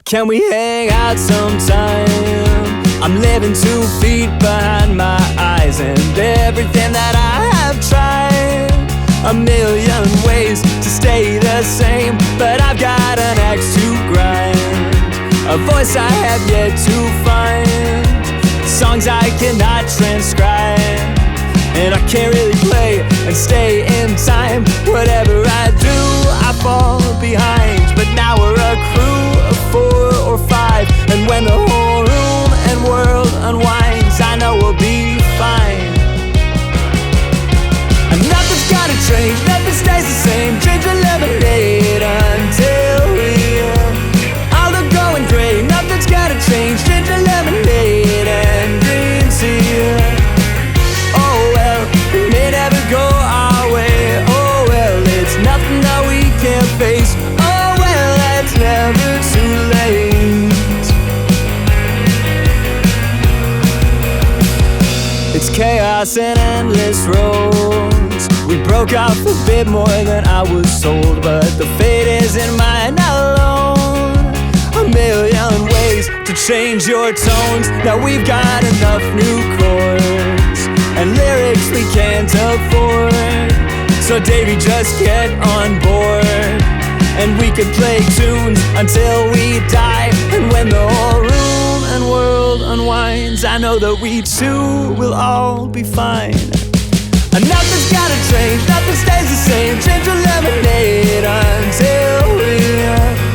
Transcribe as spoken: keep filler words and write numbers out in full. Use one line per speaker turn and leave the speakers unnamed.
Can we hang out sometime? I'm living two feet behind my eyes, and everything that I have tried, a million ways to stay the same, but I've got an axe to grind, a voice I have yet to find, songs I cannot transcribe, and I can't really play and stay in time. Whatever I do, I fall behind, but now we're a crew of four or five, and when the whole room and world unwinds, I know we'll be fine. And nothing's gotta change, nothing stays the same. Drink a lemonade until we all are going great. Nothing's gotta change, drink a lemonade and green tea. Oh well, we may never go our way. Oh well, it's nothing that we can't face. Oh well, it's never too late. It's chaos and endless roads. We broke off a bit more than I was told, but the fate isn't mine alone. A million ways to change your tones. Now we've got enough new chords and lyrics we can't afford. So Davey, just get on board, and we could play tunes until we die. And when the whole room and world unwinds, I know that we too will all be fine. And nothing's gotta change, nothing stays the same. Change your lemonade until we